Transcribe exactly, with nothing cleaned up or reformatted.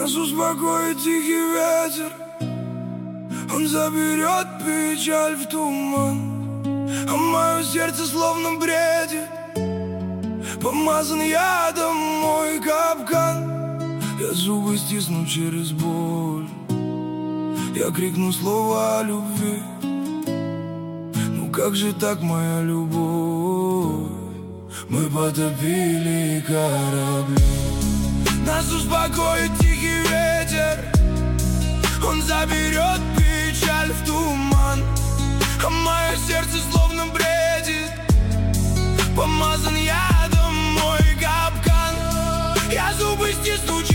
Нас успокоит тихий ветер, он заберет печаль в туман, а мое сердце словно бредит, помазан ядом мой капкан. Я зубы стисну через боль, я крикну слова любви. Ну как же так, моя любовь? Мы потопили корабли. Нас успокоит тихий ветер, он заберет печаль в туман, а мое сердце словно бредит, помазан ядом мой капкан. Я зубы стисну